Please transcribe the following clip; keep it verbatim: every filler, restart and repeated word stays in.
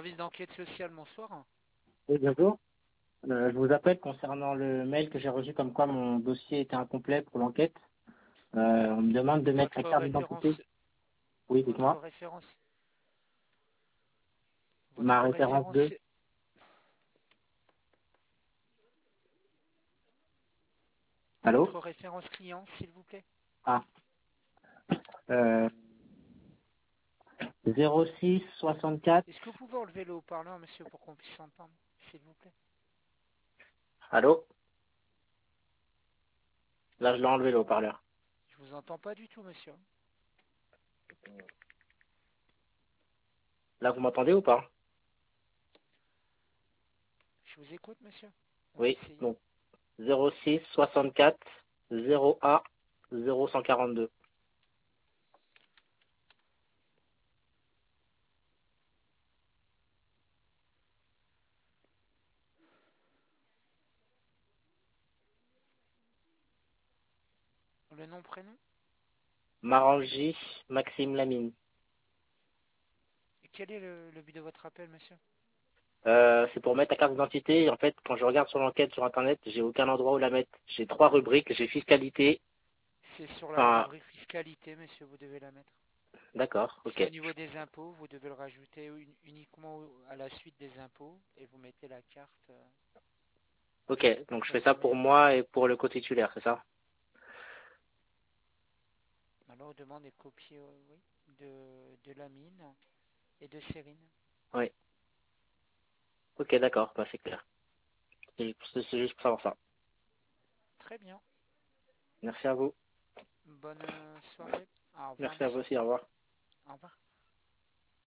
Service d'enquête sociale, bonsoir. Oui, bonjour. Euh, je vous appelle concernant le mail que j'ai reçu comme quoi mon dossier était incomplet pour l'enquête. Euh, on me demande de mettre la Votre carte d'identité. référence, Oui, votre dites-moi. référence, Ma votre référence référence, deux. Allô? votre référence client, s'il vous plaît. Ah. Euh, zéro six soixante-quatre. Est-ce que vous pouvez enlever le haut-parleur, monsieur, pour qu'on puisse s'entendre, s'il vous plaît? Allô? Là, je l'ai enlevé le haut-parleur. Je vous entends pas du tout, monsieur. Là, vous m'entendez ou pas? Je vous écoute, monsieur. On va Oui, essayer. donc zéro six soixante-quatre zéro A zéro cent quarante-deux. Le nom, prénom? Marangi Maxime Lamine. Et quel est le, le but de votre appel, monsieur? Euh, c'est pour mettre la carte d'identité. Et en fait, quand je regarde sur l'enquête sur Internet, j'ai aucun endroit où la mettre. J'ai trois rubriques. J'ai fiscalité. C'est sur la Enfin, rubrique fiscalité, monsieur, vous devez la mettre. d'accord, C'est au ok. niveau des impôts, vous devez le rajouter un- uniquement à la suite des impôts et vous mettez la carte euh, Ok, donc je dans fais ce ça pour numéro. moi et pour le co-titulaire, c'est ça? Alors on demande des copies euh, oui, de, de la mine et de sérine. Oui. Ok, d'accord, bah, c'est clair. C'est c'est- c'est juste pour savoir ça. Très bien. Merci à vous. Bonne euh, soirée. Au revoir, Merci à vous monsieur. aussi, au revoir. Au revoir.